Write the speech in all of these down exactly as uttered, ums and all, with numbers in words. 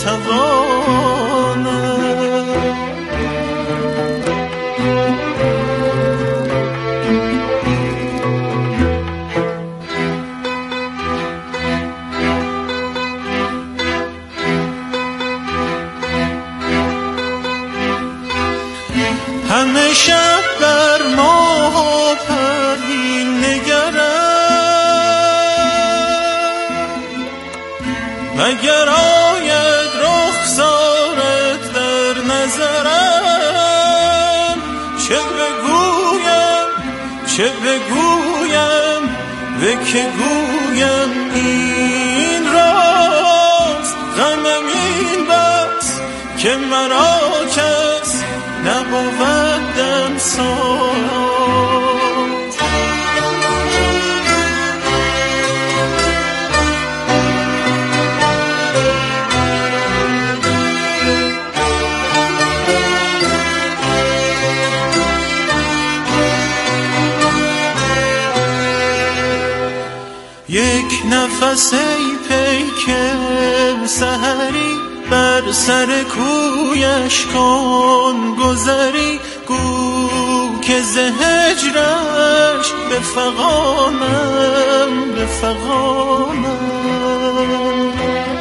نتوانم. همه شب بر ماه و پروین نگرم، مگر آید رخسارت در نظرم. چه بگویم چه بگویم و که گویم این راست. غمم این بس که مرا کس نبودم ساز. یک نفس ای پیکم سحری، بر سر کویش کن گذری. گو که ز هجرش بفغانم بفغانم.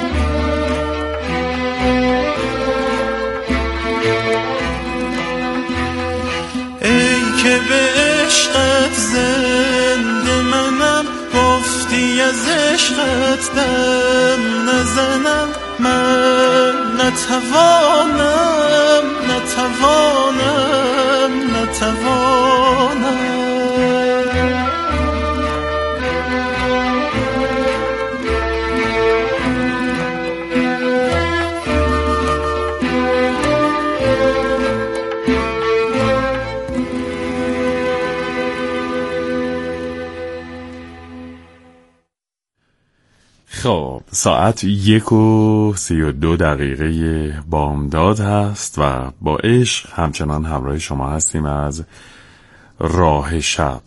ای که به عشقت زنده منم، گفتی از عشقت دم نزنم. من نتوانم نتوانم نتوانم. خب ساعت یک و سی و دو دقیقه بامداد هست و با عشق همچنان همراه شما هستیم از راه شب.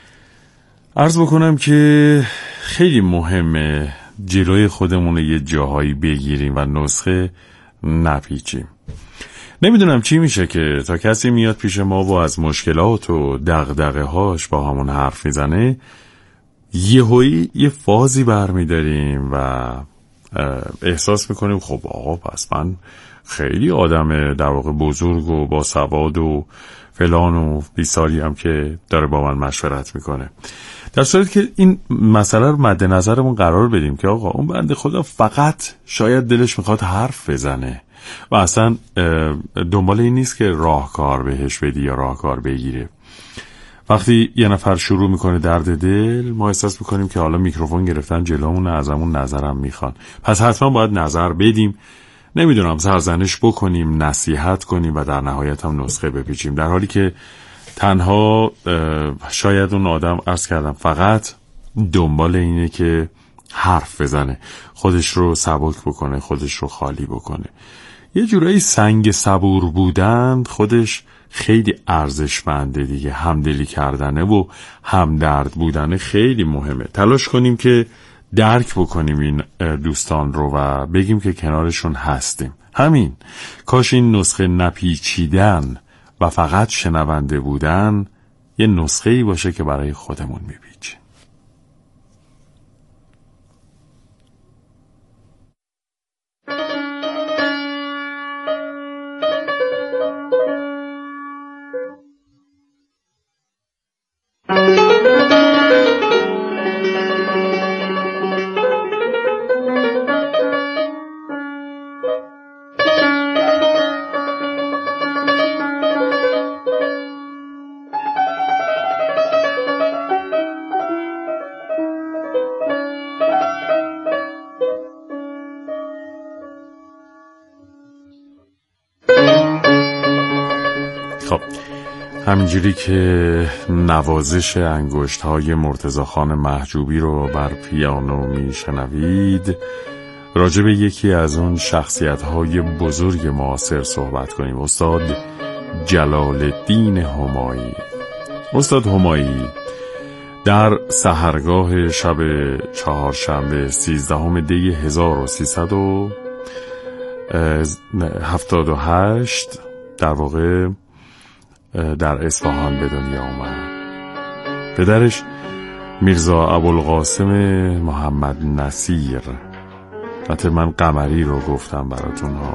عرض بکنم که خیلی مهمه جلوی خودمون یه جاهایی بگیریم و نسخه نپیچیم. نمیدونم چی میشه که تا کسی میاد پیش ما و از مشکلات و دغدغه هاش با همون حرف میزنه، یهویی یه فازی برمیداریم و احساس میکنیم خب آقا پس من خیلی آدم در واقع بزرگ و با سواد و فلان و بیساری هم که داره با من مشورت میکنه، در صورتی که این مسئله رو مد نظرمون قرار بدیم که آقا اون بنده خدا فقط شاید دلش میخواد حرف بزنه و اصلا دنبال این نیست که راهکار بهش بدی یا راهکار بگیره. وقتی یه نفر شروع میکنه درد دل، ما احساس میکنیم که حالا میکروفون گرفتن جلومون، ازمون نظرم میخوان، پس حتما باید نظر بدیم، نمیدونم سرزنش بکنیم، نصیحت کنیم و در نهایت هم نسخه بپیچیم، در حالی که تنها شاید اون آدم عرض کردم فقط دنبال اینه که حرف بزنه، خودش رو سبک بکنه، خودش رو خالی بکنه. یه جورایی سنگ صبور بودن خودش خیلی ارزشمنده دیگه، همدلی کردنه و همدرد بودنه خیلی مهمه. تلاش کنیم که درک بکنیم این دوستان رو و بگیم که کنارشون هستیم. همین، کاش این نسخه نپیچیدن و فقط شنونده بودن یه نسخه‌ای باشه که برای خودمون میپیچه. خب همینجوری که نوازش انگشت های مرتضی خان محجوبی رو بر پیانو میشنوید، راجع به یکی از اون شخصیت های بزرگ معاصر صحبت کنیم، استاد جلال الدین همایی. استاد همایی در سحرگاه شب چهارشنبه سیزدهم دی هزار و سیصد و هفتاد و هشت در واقع در اصفهان به دنیا اومد. پدرش میرزا ابوالقاسم محمد نصیر، البته من قمری رو گفتم براتون ها،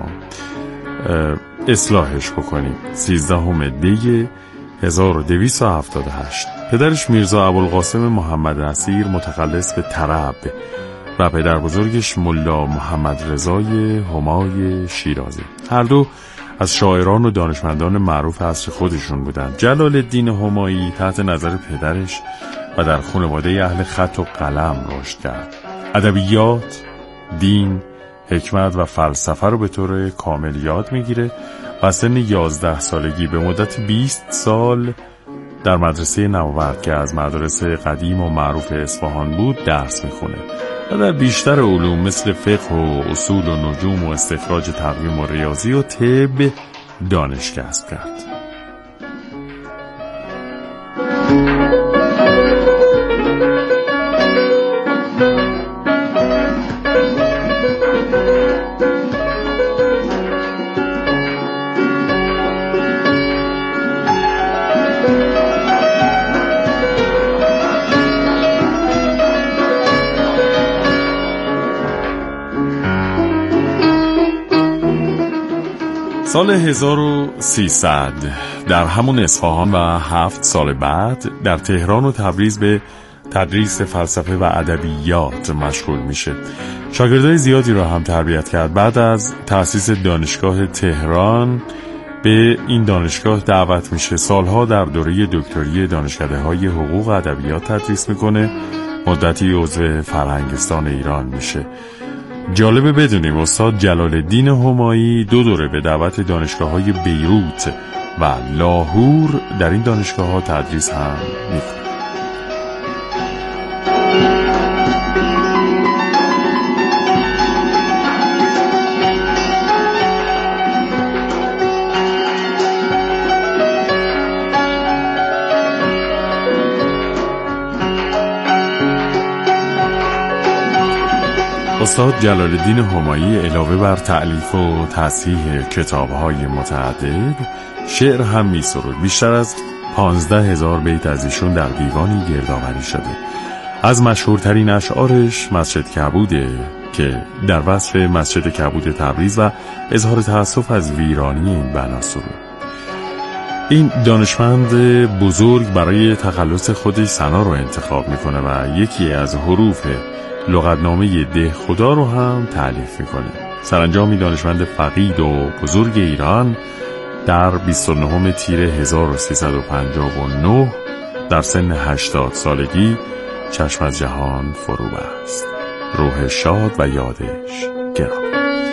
اصلاحش بکنیم، سیزدهم دی هزار و دویست و هفتاد و هشت. پدرش میرزا ابوالقاسم محمد نصیر متخلص به طرب و پدر بزرگش ملا محمد رضای همای شیرازی، هر دو از شاعران و دانشمندان معروف عصر خودشون بودند. جلال الدین همایی تحت نظر پدرش و در خانواده اهل خط و قلم رشد کرد. ادبیات، دین، حکمت و فلسفه رو به طور کامل یاد میگیره و سن یازده سالگی به مدت بیست سال در مدرسه نوورد که از مدارس قدیم و معروف اصفهان بود درس میخونه و در بیشتر علوم مثل فقه و اصول و نجوم و استخراج تقویم و ریاضی و طب دانش کسب کرد. سال هزار و سیصد در همون اصفهان و هفت سال بعد در تهران و تبریز به تدریس فلسفه و ادبیات مشغول میشه. شاگردای زیادی رو هم تربیت کرد. بعد از تأسیس دانشگاه تهران به این دانشگاه دعوت میشه. سالها در دوره دکتری دانشکده‌های حقوق و ادبیات تدریس میکنه. مدتی عضو فرهنگستان ایران میشه. جالبه بدونیم استاد جلال الدین همایی دو دوره به دعوت دانشگاه‌های بیروت و لاهور در این دانشگاه‌ها تدریس هم میکنه. استاد جلال الدین همایی علاوه بر تألیف و تصحیح کتاب‌های متعدد شعر هم می‌سرود. بیشتر از پانزده هزار بیت از ایشون در دیوانی گردآوری شده. از مشهورترین اشعارش مسجد کبوده که در وصف مسجد کبود تبریز و اظهار تأسف از ویرانی این بنا سرود. این دانشمند بزرگ برای تخلص خودش ثنا رو انتخاب میکنه و یکی از حروف لغتنامه ده خدا رو هم تألیف میکنه. سرانجام دانشمند فقید و بزرگ ایران در بیست و نهم تیر هزار و سیصد و پنجاه و نه در سن هشتاد سالگی چشم از جهان فرو بست. روح شاد و یادش گرامی.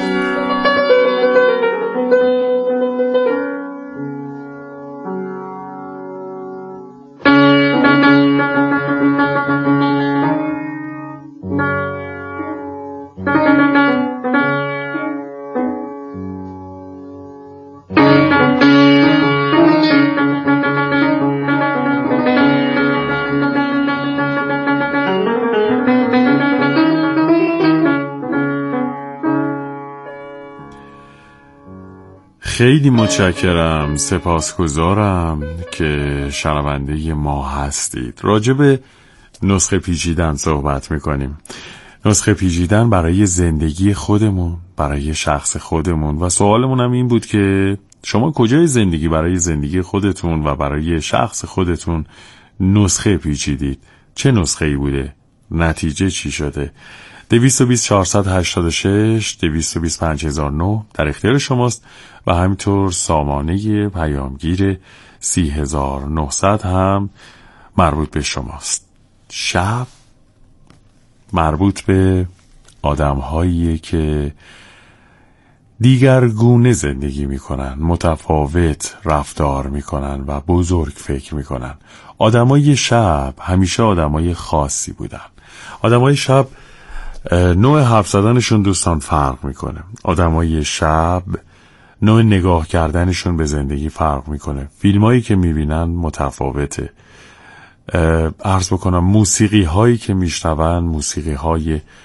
خیلی متشکرم، سپاسگزارم که شنونده ما هستید. راجع به نسخه پیچیدن صحبت میکنیم. نسخه پیچیدن برای زندگی خودمون، برای شخص خودمون، و سوالمون هم این بود که شما کجای زندگی برای زندگی خودتون و برای شخص خودتون نسخه پیچیدید؟ چه نسخه ای بوده؟ نتیجه چی شده؟ دویست و بیست چهارصد و هشتاد و شش دویست و بیست و پنج هزار و نه در اختیار شماست و همینطور سامانه پیامگیر سی هزار و نهصد هم مربوط به شماست. شب مربوط به آدم هایی که دیگرگونه زندگی میکنن، متفاوت رفتار میکنن و بزرگ فکر میکنن. آدمای شب همیشه آدمای خاصی بودن. آدمای شب نوع حرف زدنشون دوستان فرق میکنه. آدمای شب نوع نگاه کردنشون به زندگی فرق میکنه. فیلمایی که میبینن متفاوته. عرض بکنم موسیقی هایی که میشنون موسیقی های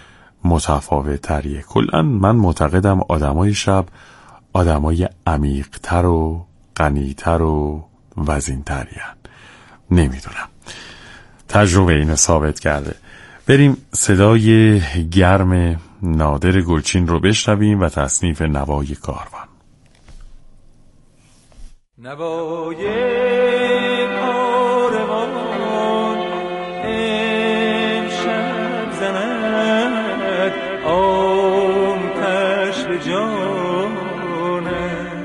متفاوت تریه. کلن من معتقدم آدمای شب آدمای عمیق‌تر و غنی‌تر و وزین‌ترین. نمیدونم، تجربه اینو ثابت کرده. بریم صدای گرم نادر گلچین رو بشنویم و تصنیف نوای کاروان. نوای کاروان امشب زند آتش به جانم،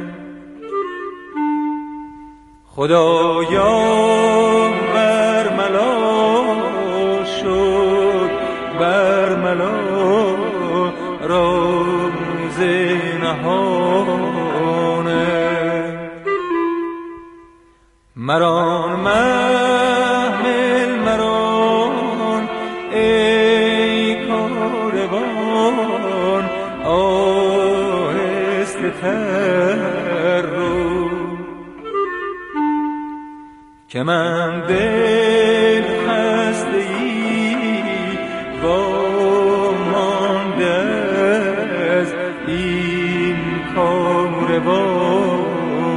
خدایا بر ملا شد، بر ملا راز نهانه، مران محمل مران ای کاروان آهسته تر رو، که من دل خسته‌ای وامانده از این کاروانه.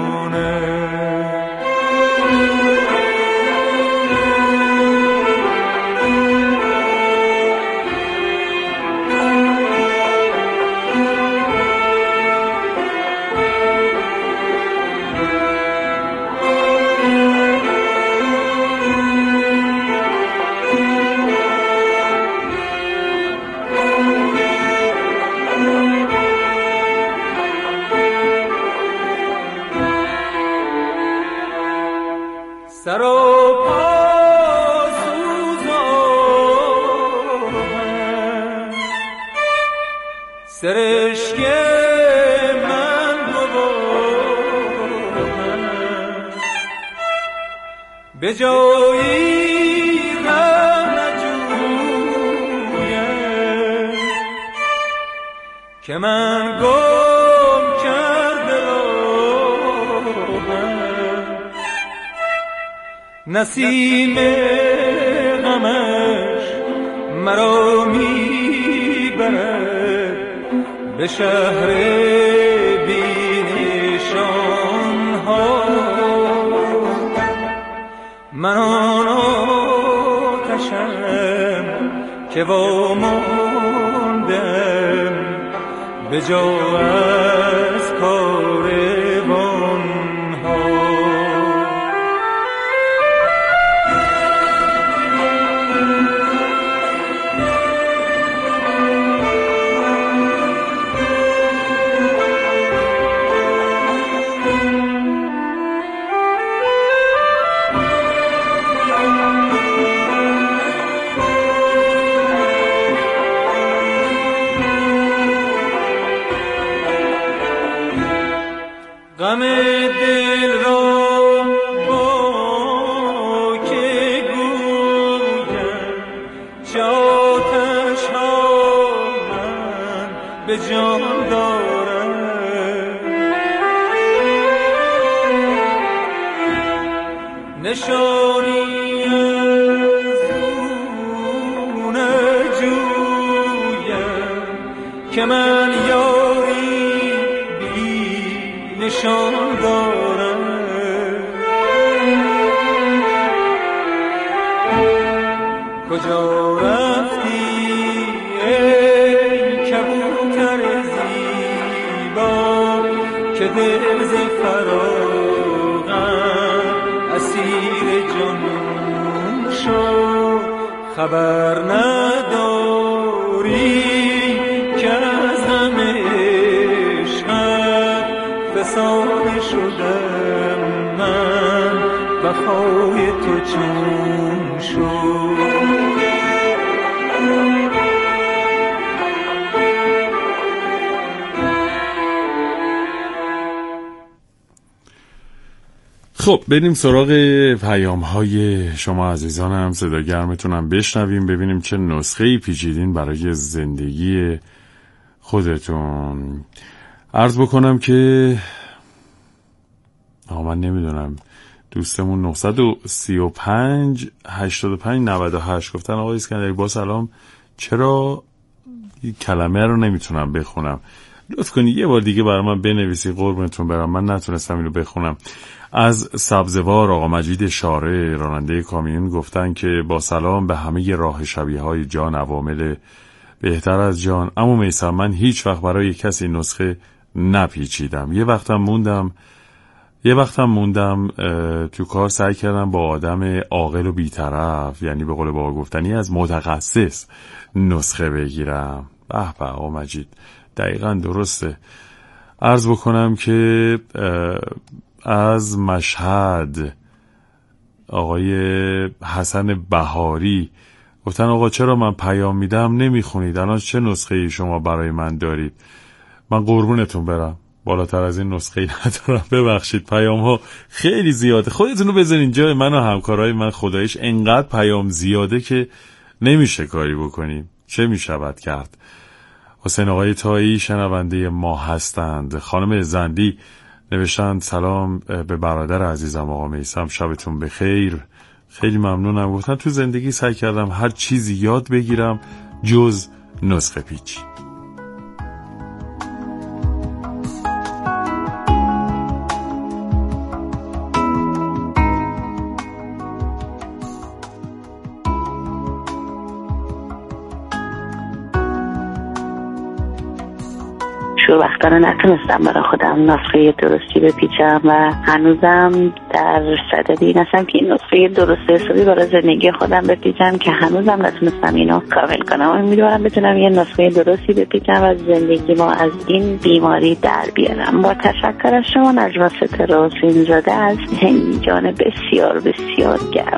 سر و پا سوزان سرشک من ببارم، به جایی راه نجویم که من گم کرده راهم، نسیم غمش مرا میبرد به شهر بی نشان ها، من آن آتشم که واماندم به جا از کاروان ها. غم دل را با که گویم، چه آتش ها من به جان دارم، نشانی از او نجویم که من یاری نشان دارم، کجا رفتی ای کبوتر زیبا که دل ز فراقم اسیر جنون شد، خبر نداری که از غم عشقت فسانه شدم من، وفای تو چون شد. خب بریم سراغ پیام های شما عزیزانم، صدا گرمتونم بشنویم، ببینیم چه نسخه‌ای پیچیدین برای زندگی خودتون. عرض بکنم که آه من نمیدونم دوستمون نه سه پنج هشتاد و پنج نود و هشت گفتن آقای اسکندری با سلام، چرا کلمه رو نمیتونم بخونم. لطف کنی یه بار دیگه برای من بنویسی قربونتون برم، من نتونستم اینو بخونم. از سبزوار آقا مجید شارع راننده کامیون گفتن که با سلام به همه راه شبیه های جان عوامل بهتر از جان. اما میثم من هیچ وقت برای کسی نسخه نپیچیدم. یه وقتم موندم یه وقتم موندم تو کار سعی کردم با آدم عاقل و بی‌طرف، یعنی به قول بابا گفتنی از متخصص نسخه بگیرم. به به آقا مجید، دقیقاً درسته. عرض بکنم که از مشهد آقای حسن بهاری گفتن آقا چرا من پیام میدم نمیخونید، الان چه نسخه ای شما برای من دارید؟ من قربونتون برم، بالاتر از این نسخه ای ندارم، ببخشید. پیام ها خیلی زیاده، خودتون رو بذارین جای من و همکارای من. خدایش انقدر پیام زیاده که نمیشه کاری بکنیم، چه میشود کرد. حسین آقای تایی شنونده ما هستند. خانم زندی نوشتند سلام به برادر عزیزم آقا میثم، شبتون بخیر، خیلی ممنونم. گفتن تو زندگی سعی کردم هر چیزی یاد بگیرم جز نسخه پیچی. شور وقتا نتونستم برای خودم نسخه درستی بپیچم و هنوزم در صدد این هستم که این نسخه درست حسابی برای زندگی خودم بپیچم که هنوزم نتونستم اینو کامل کنم. امیدوارم بتونم یه نسخه درستی بپیچم و زندگی ما از این بیماری در بیارم. با تشکر از شما نجما ستاره حسین زاده از هندیجان بسیار بسیار گرم.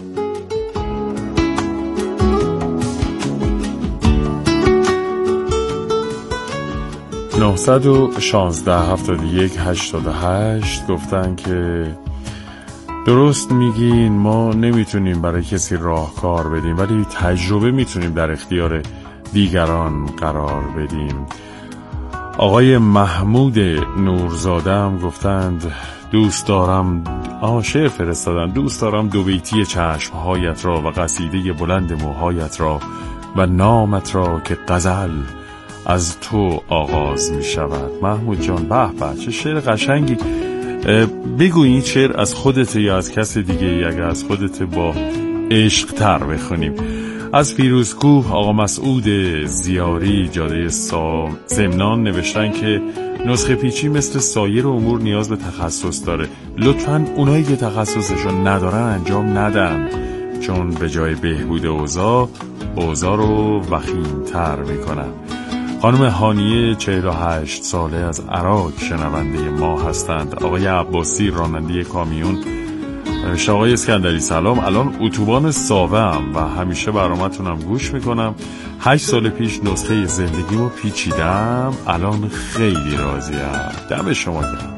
نه یک شش هفت یک هشت هشت گفتن که درست میگین، ما نمیتونیم برای کسی راهکار بدیم ولی تجربه میتونیم در اختیار دیگران قرار بدیم. آقای محمود نورزاده هم گفتند دوست دارم آه شعر فرستادن، دوست دارم دو بیتی چشمهایت را و قصیده بلند موهایت را و نامت را که غزل از تو آغاز می شود. محمود جان، به به چه شعر قشنگی. بگو این شعر از خودت یا از کس دیگه؟ اگه از خودت با عشق تر بخونیم. از فیروزکوه آقا مسعود زیاری جاده زمنان نوشتن که نسخه پیچی مثل سایر امور نیاز به تخصص داره، لطفاً اونایی که تخصصشون ندارن انجام ندن، چون به جای بهبود اوضاع اوضاع رو وخیم‌تر میکنن. خانم هانیه چهل و هشت ساله از عراق شنونده ما هستند. آقای عباسی راننده کامیون نوشته آقای اسکندری سلام، الان اتوبان ساوه‌ام و همیشه برنامه‌تونم گوش میکنم. هشت سال پیش نسخه زندگیمو پیچیدم، الان خیلی راضیم. دم شما گرم.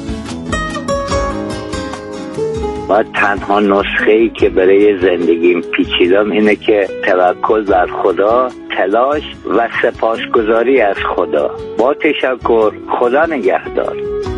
و تنها نسخه‌ای که برای زندگیم پیچیدم اینه که توکل بر خدا، تلاش و سپاسگزاری از خدا. با تشکر، خدا نگهدار.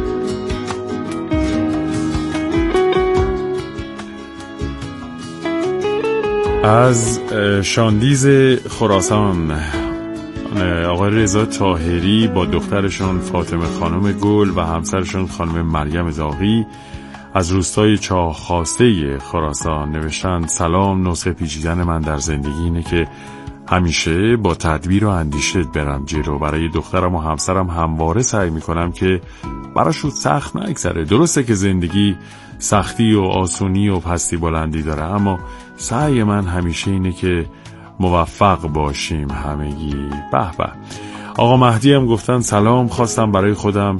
از شاندیز خراسان آقای رضا طاهری با دخترشون فاطمه خانم گل و همسرشون خانم مریم زاغی از روستای چاه خواسته خراسان نوشتن سلام، نسخه پیچیدن من در زندگی اینه که همیشه با تدبیر و اندیشه برم جلو. برای دخترم و همسرم همواره سعی میکنم که براشون سخت نگذره. درسته که زندگی سختی و آسونی و پستی بلندی داره، اما سعی من همیشه اینه که موفق باشیم همگی. به به. آقا مهدی هم گفتن سلام، خواستم برای خودم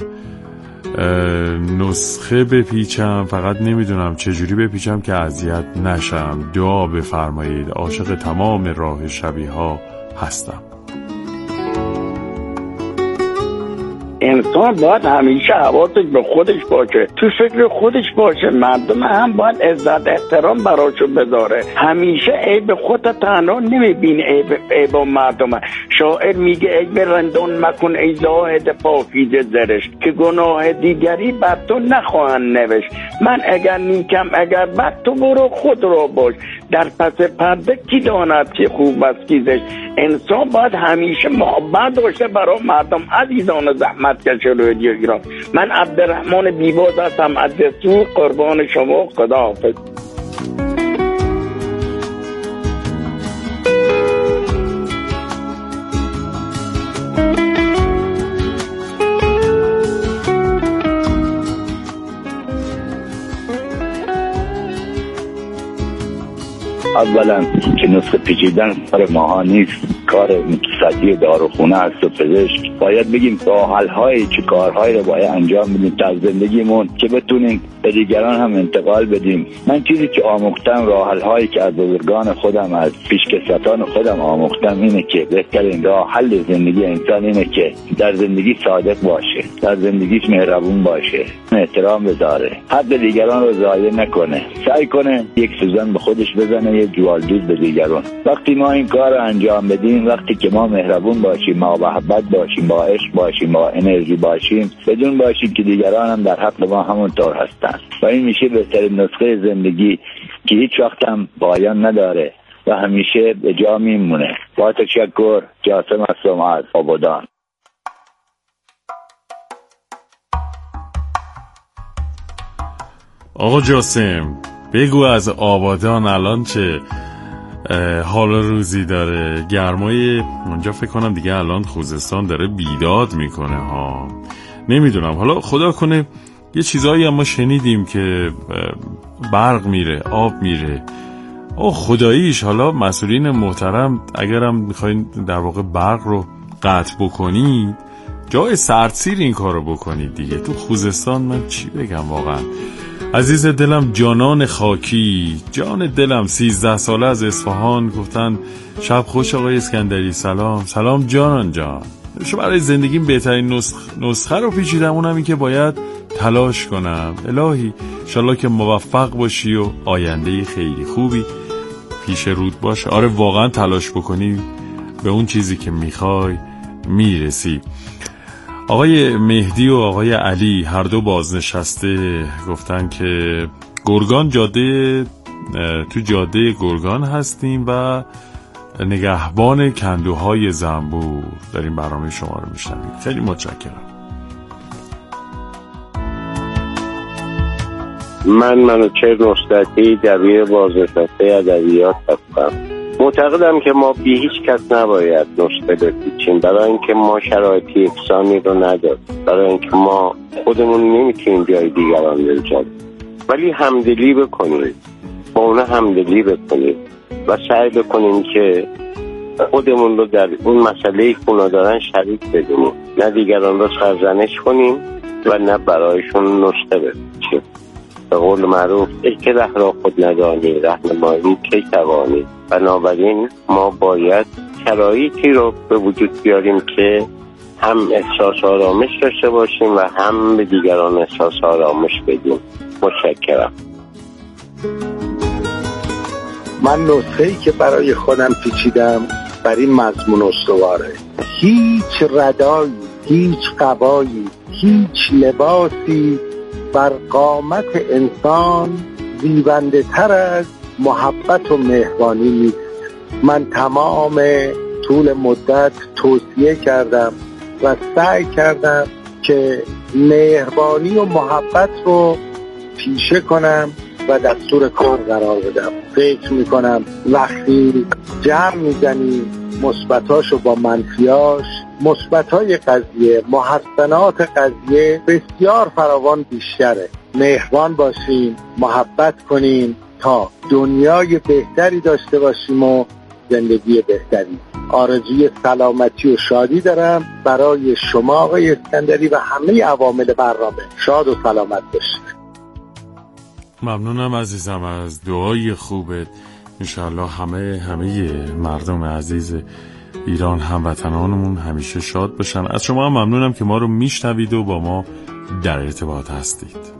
نسخه بپیچم، فقط نمیدونم چجوری بپیچم که اذیت نشم، دعا بفرمایید، عاشق تمام راه شبیه ها هستم. انسان باید همیشه حواسش به خودش باشه، تو فکر خودش باشه. مردم هم باید عزت احترام براشو بذاره. همیشه عیب خودت تنها نمیبین، عیب عیب مردم. شاعر میگه عیب رندان مکن ای زاهد پاکیزه زرش، که گناه دیگری بر تو نخواهند نوشت. من اگر نیکم اگر بد، تو برو خود رو باش، در پس پرده کی داند که خوب است کی زشت. انسان باید همیشه محبت داشته برای مردم. عزیزان زحمت کشه رادیو ایران، من عبدالرحمن بیباز هستم از دستور. قربان شما، خداحافظ. اولا که نسخه پیچیدن کار ماها نیست، کار متصدی داروخونه است و پزشک. باید بگیم راه حل های چه کارهایی رو باید انجام بدیم تا زندگیمون که بتونیم به دیگران هم انتقال بدیم. من چیزی که آموختم، راه حل هایی که از بزرگان خودم، از پیشکسوتان خودم آموختم اینه که بهترین راه حل زندگی انسان اینه که در زندگی صادق باشه، در زندگیش مهربون باشه، احترام بذاره، حق دیگران رو ضایع نکنه، سعی کنه یک سوزن به خودش بزنه، یه جوالدوز به دیگران. وقتی ما این کار رو انجام بدیم، وقتی که ما مهربون باشیم، ما محبت باشیم، با عشق باشیم، با انرژی باشیم، بدون باشیم که دیگران هم در حق ما همونطور هستن، و این میشه بهترین نسخه زندگی که هیچ وقت هم پایان نداره و همیشه به جا میمونه. با تشکر. جاسم هستم از آبادان. آقا جاسم، بگو از آبادان الان چه حال روزی داره؟ گرمای اونجا فکر کنم دیگه الان خوزستان داره بیداد میکنه ها. نمیدونم، حالا خدا کنه یه چیزایی هم ما شنیدیم که برق میره، آب میره. او خداییش، حالا مسئولین محترم اگرم میخواین در واقع برق رو قطع بکنید، جای سردسیر این کار رو بکنید دیگه. تو خوزستان من چی بگم واقعا. عزیز دلم جانان خاکی، جان دلم سیزده ساله از اصفهان گفتن شب خوش آقای اسکندری. سلام سلام جانان جان. شو برای زندگیم بهترین نسخ... نسخه رو پیچیدم، اونم این که باید تلاش کنم. الهی انشالله که موفق باشی و آینده خیلی خوبی پیش رود باشه. آره واقعا تلاش بکنی به اون چیزی که میخوای میرسی. آقای مهدی و آقای علی هر دو بازنشسته گفتن که گرگان جاده، تو جاده گرگان هستیم و نگهبان کندوهای زنبور داریم برنامه شما رو میشنویم. خیلی متشکرم. من منوچهر نصرتی، دبیر بازنشسته ادبیات هستم. معتقدم که ما بی هیچ کس نباید نسخه بپیچیم، برای اینکه ما شرایطی یکسانی رو نداریم، برای اینکه ما خودمون نمیتونیم جای دیگران بنشینیم، ولی همدلی بکنیم، با اونا همدلی بکنیم و سعی بکنیم که خودمون رو در اون مسئله که اونا دارن شریک بدونیم، نه دیگران رو سرزنش کنیم و نه برایشون نسخه بپیچیم. به قول معروف ای که ره را خود ندانی رهنمایی کی توانی. بنابراین ما باید شرایطی رو به وجود بیاریم که هم احساس آرامش داشته باشیم و هم به دیگران احساس آرامش بدیم. متشکرم. من نسخه‌ای که برای خودم پیچیدم بر این مضمون استواره: هیچ ردایی، هیچ قبایی، هیچ لباسی بر قامت انسان زیبنده تر از محبت و مهربانی نیست. من تمام طول مدت توصیه کردم و سعی کردم که مهربانی و محبت رو پیشه کنم و دستور کار قرار بدم. فکر میکنم وقتی جمع میزنی مثبتاشو با منفیاش، مثبتای قضیه، محسنات قضیه بسیار فراوان بیشتره. مهربان باشیم، محبت کنیم تا دنیای بهتری داشته باشیم و زندگی بهتری. آرزوی سلامتی و شادی دارم برای شما آقای اسکندری و همه عوامل برنامه. شاد و سلامت باشید. ممنونم عزیزم از دعای خوبت. انشاءالله همه همه مردم عزیز ایران هموطنانمون همیشه شاد باشن. از شما هم ممنونم که ما رو میشنوید و با ما در ارتباط هستید.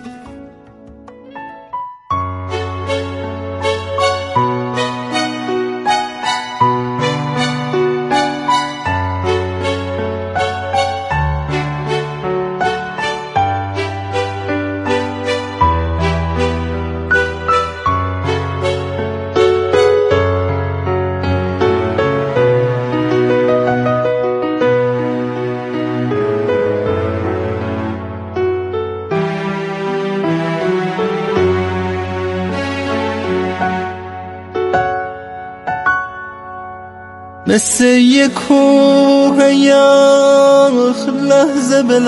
مثل یک کوه یخ لحظه به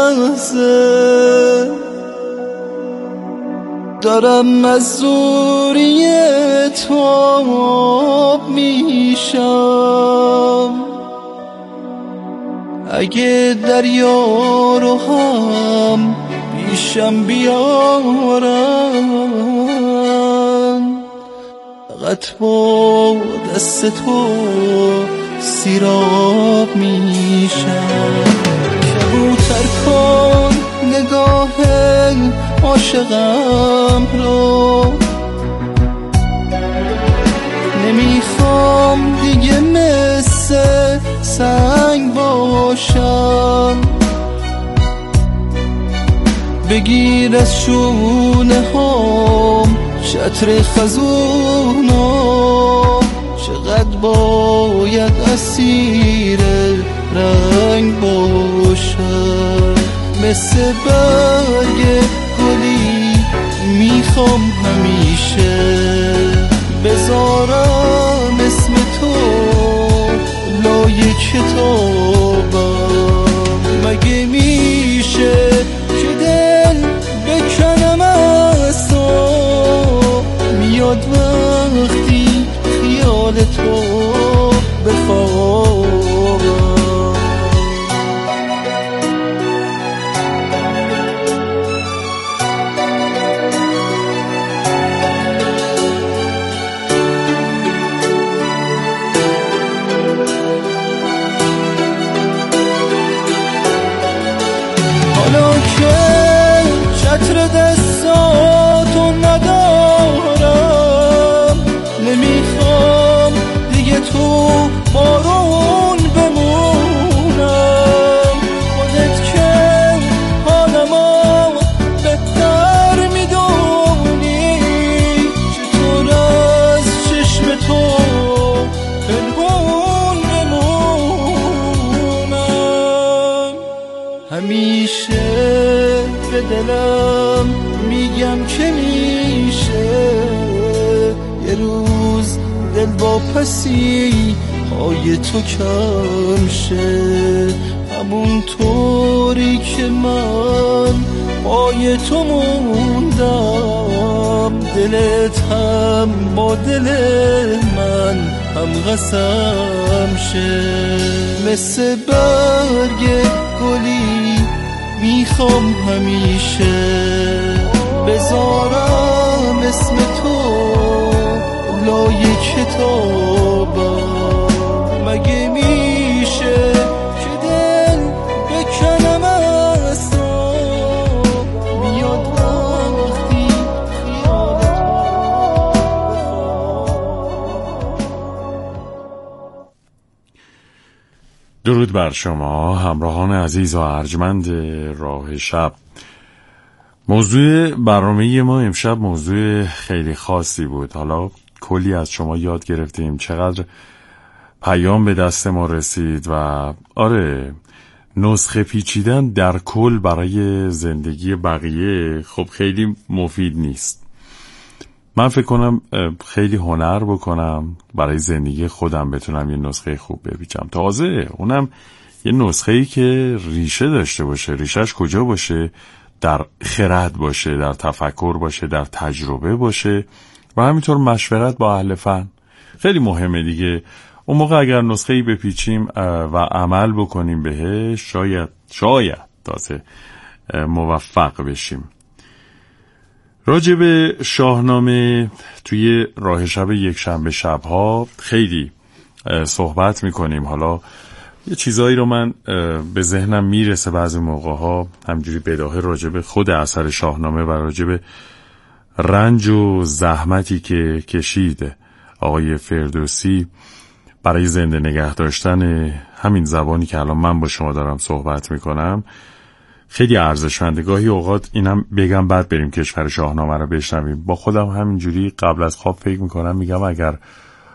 لحظه دارم از زوری تو آب میشم. اگه دریا رو هم پیشم بیارن فقط با دست تو سیراب میشم. کبوتر کن نگاه عاشقم رو، نمیخوام دیگه مثل سنگ باشم. بگیر از شونه هم شطر خزونم، چقدر باید اسیر رنگ باشم. مثل برگ گلی میخوام همیشه بذارم اسم تو لای کتابم. مگه میشه که دل بکنم از تو، میاد وقتی خیال تو بخوابم. حالا که چتر دستاتو ندارم، نمیخوام دیگه تو بارون بمونم. خودت که حالمو بهتر میدونی، چطور از چشم تو پنهون بمونم. همیشه به دلم میگم که میشه یه روز دل با پسی های تو کم شه. همون طوری که من پای تو موندم، دلت هم با دل من هم قسم شه. مثل برگ گلی میخوام همیشه بذارم اسم تو لای کتابم. مگه میشه که دل بکنم از تو، میاد وقتی خیال تو. درود بر شما همراهان عزیز و ارجمند راه شب. موضوع برنامه ما امشب موضوع خیلی خاصی بود. حالا کلی از شما یاد گرفتیم، چقدر پیام به دست ما رسید و آره نسخه پیچیدن در کل برای زندگی بقیه خب خیلی مفید نیست. من فکر کنم خیلی هنر بکنم برای زندگی خودم بتونم یه نسخه خوب بپیچم. تازه اونم یه نسخه‌ای که ریشه داشته باشه. ریشهش کجا باشه؟ در خرد باشه، در تفکر باشه، در تجربه باشه و همینطور مشورت با اهل فن. خیلی مهمه دیگه. اون موقع اگر نسخه‌ای بپیچیم و عمل بکنیم بهش، شاید شاید تازه موفق بشیم. راجع به شاهنامه توی راه شب یک شنبه شبها خیلی صحبت میکنیم. حالا یه چیزایی رو من به ذهنم میرسه بعضی موقع ها همجوری بداهه راجب خود اثر شاهنامه و راجب رنج و زحمتی که کشید آقای فردوسی برای زنده نگه داشتن همین زبانی که الان من با شما دارم صحبت میکنم. خیلی ارزشمنده. گاهی اوقات اینم بگم بعد بریم کشور شاهنامه رو بشنویم. با خودم همینجوری قبل از خواب فکر میکنم، میگم اگر